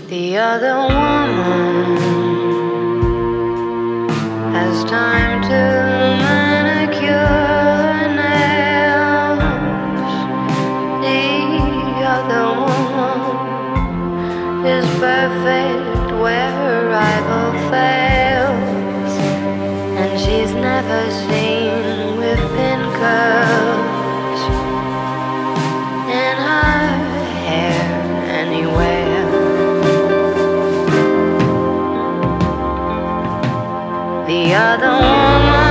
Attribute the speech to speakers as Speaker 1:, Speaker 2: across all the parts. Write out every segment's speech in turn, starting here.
Speaker 1: The other woman has time to manicure her nails. The other woman is perfect where her rival fails, and she's never seen with pin curls in her hair anywhere. The other woman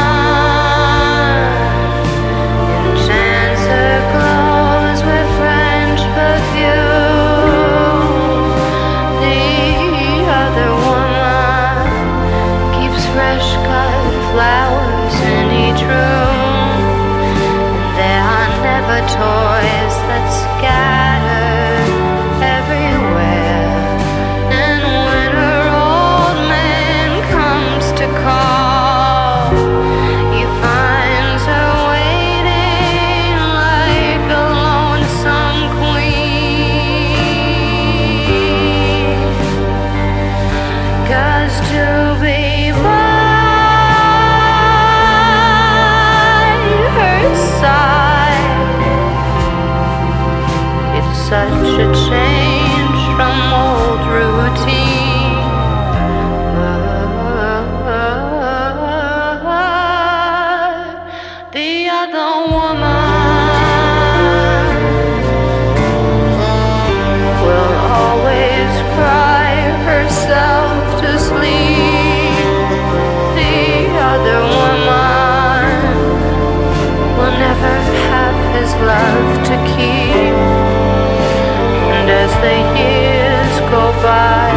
Speaker 1: enchants her clothes with French perfume. The other woman keeps fresh cut flowers in each room. And there are never toys that scatter everywhere. And when her old man comes to call, he finds her waiting like a lonesome queen. 'Cause to be by her side, it's such a change from old routine. The other woman will always cry herself to sleep. The other woman will never have his love to keep. And as the years go by,